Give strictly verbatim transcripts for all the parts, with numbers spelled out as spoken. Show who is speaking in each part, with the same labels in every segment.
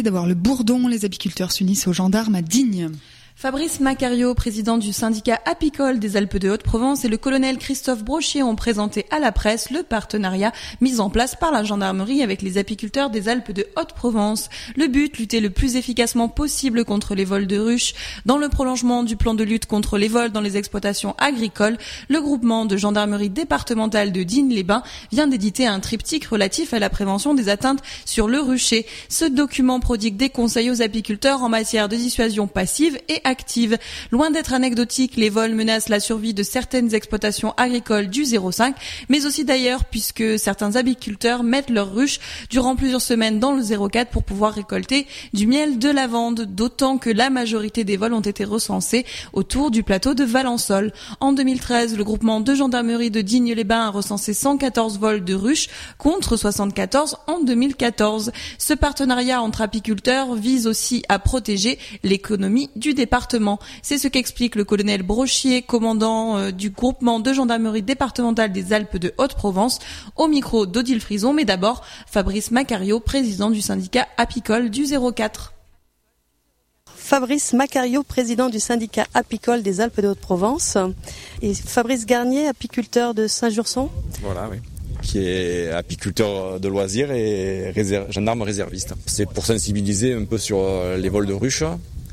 Speaker 1: menacés d'avoir le bourdon. Les apiculteurs s'unissent aux gendarmes à Digne.
Speaker 2: Fabrice Macario, président du syndicat apicole des Alpes-de-Haute-Provence, et le colonel Christophe Brochier ont présenté à la presse le partenariat mis en place par la gendarmerie avec les apiculteurs des Alpes-de-Haute-Provence. Le but, lutter le plus efficacement possible contre les vols de ruches. Dans le prolongement du plan de lutte contre les vols dans les exploitations agricoles, le groupement de gendarmerie départementale de Digne-les-Bains vient d'éditer un triptyque relatif à la prévention des atteintes sur le rucher. Ce document prodigue des conseils aux apiculteurs en matière de dissuasion passive et active. Loin d'être anecdotique, les vols menacent la survie de certaines exploitations agricoles du zéro cinq, mais aussi d'ailleurs puisque certains apiculteurs mettent leurs ruches durant plusieurs semaines dans le zéro quatre pour pouvoir récolter du miel de lavande, d'autant que la majorité des vols ont été recensés autour du plateau de Valençol. En deux mille treize, le groupement de gendarmerie de Digne-les-Bains a recensé cent quatorze vols de ruches contre soixante-quatorze en deux mille quatorze. Ce partenariat entre apiculteurs vise aussi à protéger l'économie du département. C'est ce qu'explique le colonel Brochier, commandant euh, du groupement de gendarmerie départementale des Alpes-de-Haute-Provence, au micro d'Odile Frison, mais d'abord Fabrice Macario, président du syndicat apicole du zéro quatre.
Speaker 3: Fabrice Macario, président du syndicat apicole des Alpes-de-Haute-Provence, et Fabrice Garnier, apiculteur de Saint-Jurson.
Speaker 4: Voilà, oui. Qui est apiculteur de loisirs et réserve, gendarme réserviste. C'est pour sensibiliser un peu sur les vols de ruches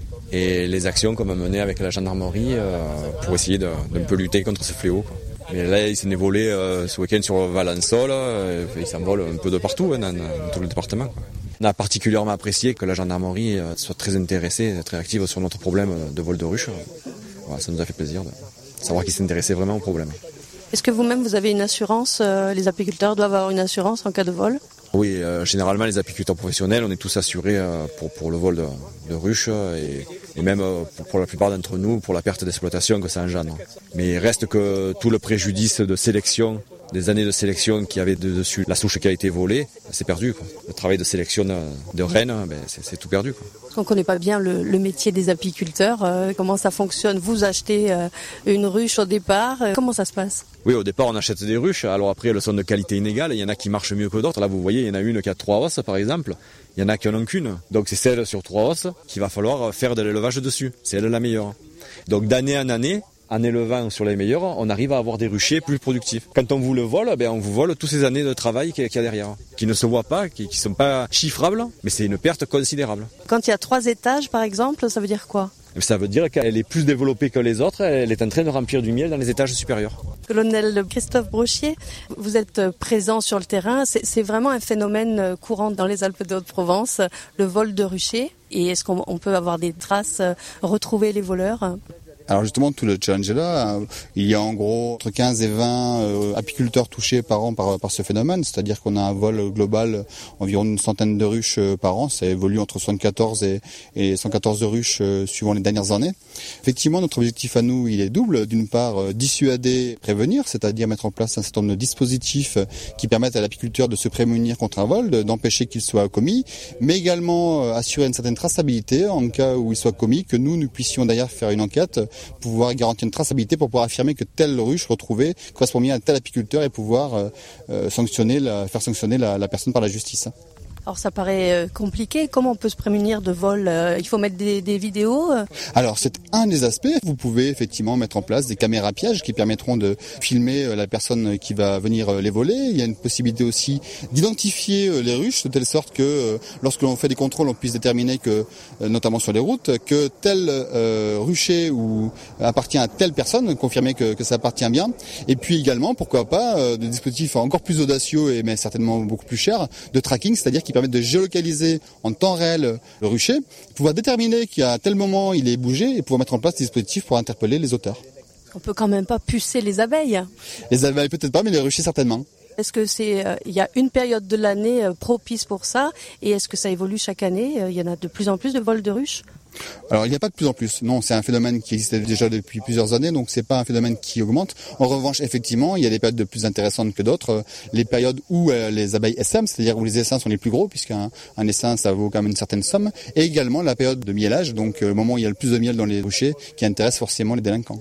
Speaker 4: et les actions qu'on va mener avec la gendarmerie euh, pour essayer de, d'un peu lutter contre ce fléau, quoi. Mais là, il s'en est volé euh, ce week-end sur Valençol, euh, il s'envole un peu de partout, hein, dans, dans tout le département, quoi. On a particulièrement apprécié que la gendarmerie euh, soit très intéressée, très active sur notre problème de vol de ruches. Voilà, ça nous a fait plaisir de savoir qu'ils s'intéressaient vraiment au problème.
Speaker 3: Est-ce que vous-même, vous avez une assurance, euh, les apiculteurs doivent avoir une assurance en cas de vol ?
Speaker 4: Oui, euh, généralement les apiculteurs professionnels, on est tous assurés euh, pour, pour le vol de, de ruches et, et même euh, pour, pour la plupart d'entre nous pour la perte d'exploitation que ça engendre. Mais il reste que tout le préjudice de sélection, des années de sélection qui avaient de dessus la souche qui a été volée, c'est perdu, quoi. Le travail de sélection de rennes, ben, c'est, c'est tout perdu, quoi.
Speaker 3: On ne connaît pas bien le, le métier des apiculteurs, euh, comment ça fonctionne. Vous achetez euh, une ruche au départ, euh, comment ça se passe ?
Speaker 4: Oui, au départ on achète des ruches, alors après elles sont de qualité inégale, il y en a qui marchent mieux que d'autres. Là vous voyez, il y en a une qui a trois os par exemple, il y en a qui en ont qu'une. Donc c'est celle sur trois os qu'il va falloir faire de l'élevage dessus, c'est elle la meilleure. Donc d'année en année, en élevant sur les meilleurs, on arrive à avoir des ruchers plus productifs. Quand on vous le vole, ben on vous vole toutes ces années de travail qu'il y a derrière, qui ne se voient pas, qui ne sont pas chiffrables, mais c'est une perte considérable.
Speaker 3: Quand il y a trois étages par exemple, ça veut dire quoi ?
Speaker 4: Ça veut dire qu'elle est plus développée que les autres, elle est en train de remplir du miel dans les étages supérieurs.
Speaker 3: Colonel Christophe Brochier, vous êtes présent sur le terrain, c'est, c'est vraiment un phénomène courant dans les Alpes-de-Haute-Provence, le vol de ruchers. Et est-ce qu'on on peut avoir des traces, retrouver les voleurs ?
Speaker 5: Alors justement, tout le challenge est là. Il y a en gros entre quinze et vingt euh, apiculteurs touchés par an par, par ce phénomène. C'est-à-dire qu'on a un vol global environ une centaine de ruches euh, par an. Ça évolue entre soixante-quatorze et, et cent quatorze ruches euh, suivant les dernières années. Effectivement, notre objectif à nous, il est double. D'une part, euh, dissuader, prévenir, c'est-à-dire mettre en place un certain nombre de dispositifs qui permettent à l'apiculteur de se prémunir contre un vol, de, d'empêcher qu'il soit commis, mais également euh, assurer une certaine traçabilité en cas où il soit commis, que nous, nous puissions d'ailleurs faire une enquête, pouvoir garantir une traçabilité pour pouvoir affirmer que telle ruche retrouvée correspond bien à tel apiculteur et pouvoir euh, euh, sanctionner la, faire sanctionner la, la personne par la justice.
Speaker 3: Alors ça paraît compliqué, comment on peut se prémunir de vol ? Il faut mettre des, des vidéos ?
Speaker 5: Alors c'est un des aspects, vous pouvez effectivement mettre en place des caméras pièges qui permettront de filmer la personne qui va venir les voler. Il y a une possibilité aussi d'identifier les ruches de telle sorte que lorsque l'on fait des contrôles on puisse déterminer que, notamment sur les routes, que tel euh, rucher ou appartient à telle personne, confirmer que, que ça appartient bien. Et puis également, pourquoi pas, euh, des dispositifs encore plus audacieux et mais certainement beaucoup plus chers de tracking, c'est-à-dire qui permettent de géolocaliser en temps réel le rucher, pouvoir déterminer qu'à tel moment il est bougé et pouvoir mettre en place des dispositifs pour interpeller les auteurs.
Speaker 3: On peut quand même pas pucer les abeilles.
Speaker 5: Les abeilles peut-être pas, mais les ruchers certainement.
Speaker 3: Est-ce que c'est, euh, il y a une période de l'année euh, propice pour ça, et est-ce que ça évolue chaque année ? Il y en a de plus en plus de vols de ruches ?
Speaker 5: Alors il n'y a pas de plus en plus, non, c'est un phénomène qui existait déjà depuis plusieurs années, donc c'est pas un phénomène qui augmente. En revanche, effectivement, il y a des périodes de plus intéressantes que d'autres. Les périodes où euh, les abeilles essaiment, c'est-à-dire où les essaims sont les plus gros, puisqu'un un essaim ça vaut quand même une certaine somme, et également la période de miellage, donc euh, le moment où il y a le plus de miel dans les ruchers, qui intéresse forcément les délinquants.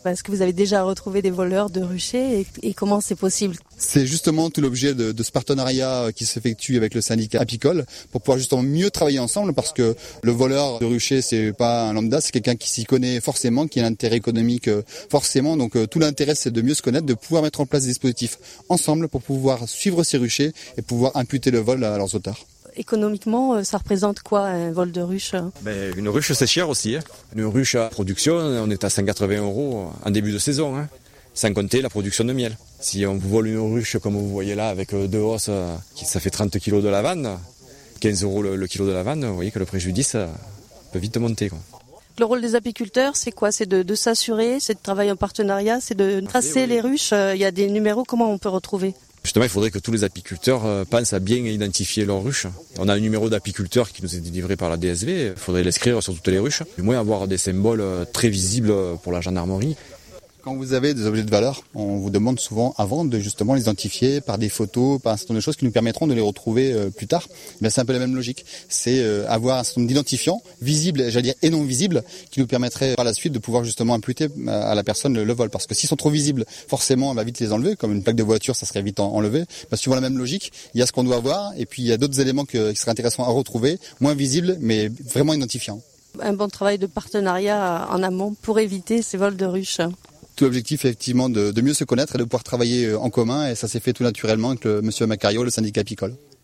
Speaker 3: Est-ce que vous avez déjà retrouvé des voleurs de ruchers et, et comment c'est possible?
Speaker 5: C'est justement tout l'objet de, de ce partenariat qui s'effectue avec le syndicat apicole pour pouvoir justement mieux travailler ensemble, parce que le voleur de rucher, c'est pas un lambda, c'est quelqu'un qui s'y connaît forcément, qui a un intérêt économique forcément. Donc tout l'intérêt, c'est de mieux se connaître, de pouvoir mettre en place des dispositifs ensemble pour pouvoir suivre ces ruchers et pouvoir imputer le vol à leurs auteurs.
Speaker 3: Économiquement, ça représente quoi un vol de ruche?
Speaker 4: Ben, une ruche, c'est cher aussi. Hein. Une ruche à production, on est à cent quatre-vingts euros en début de saison, hein, sans compter la production de miel. Si on vous vole une ruche comme vous voyez là, avec deux hausses, ça fait trente kilos de lavande, quinze euros le, le kilo de lavande, vous voyez que le préjudice peut vite monter, quoi.
Speaker 3: Le rôle des apiculteurs, c'est quoi? C'est de, de s'assurer, c'est de travailler en partenariat, c'est de tracer oui, les oui. ruches. Il y a des numéros, comment on peut retrouver?
Speaker 4: Justement, il faudrait que tous les apiculteurs pensent à bien identifier leurs ruches. On a un numéro d'apiculteur qui nous est délivré par la D S V, il faudrait l'inscrire sur toutes les ruches. Du moins avoir des symboles très visibles pour la gendarmerie.
Speaker 5: Quand vous avez des objets de valeur, on vous demande souvent avant de justement les identifier par des photos, par un certain nombre de choses qui nous permettront de les retrouver euh, plus tard. Mais c'est un peu la même logique. C'est euh, avoir un certain nombre d'identifiants visibles, j'allais dire, et non visibles, qui nous permettraient par la suite de pouvoir justement imputer à la personne le, le vol. Parce que s'ils sont trop visibles, forcément, on va vite les enlever. Comme une plaque de voiture, ça serait vite en, enlevé. Bah, suivant la même logique, il y a ce qu'on doit voir, et puis il y a d'autres éléments que, qui seraient intéressants à retrouver, moins visibles, mais vraiment identifiants.
Speaker 3: Un bon travail de partenariat en amont pour éviter ces vols de ruches.
Speaker 5: Tout l'objectif est effectivement de, de mieux se connaître et de pouvoir travailler en commun, et ça s'est fait tout naturellement avec le monsieur Macario, le syndicat apicole.